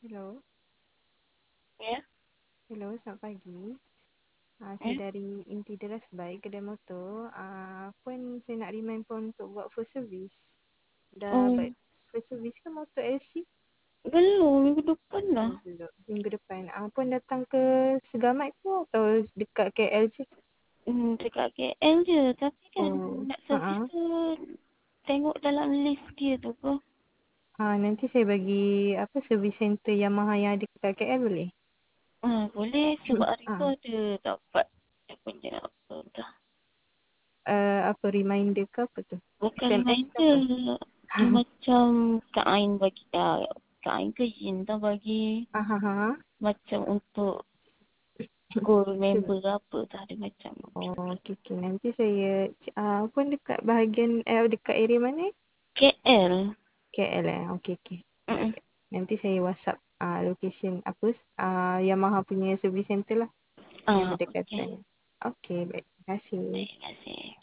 Hello, Ya, hello, selamat pagi. Saya eh, dari Inti Deras Bike, kedai motor. Pun saya nak remind pun untuk buat full service. Dah buat um, full service ke motor LC? belum minggu depan lah. Oh, belum. Minggu depan. Pun datang ke Segamat ke atau dekat KL je? Dekat KL je. Tapi kan Oh, nak servis tu tengok dalam list dia tu ke. nanti saya bagi service center Yamaha yang ada dekat KL boleh? Boleh sebab hari tu Ah, ada dapat dia punya apa dah. Reminder ke apa tu? Bukan SMS ke reminder. apa? Dia macam Kak Ain bagi. Kak Ain ke Yin dah bagi. Macam untuk gold member apa dah. Dia macam Oh, okey, okey. Nanti saya pun dekat bahagian dekat area mana? KL. KL Okey, okey. Mm-mm. Nanti saya WhatsApp location Yamaha punya service center lah yang Okey. berdekatan. Okey, baik. Terima kasih. Terima kasih.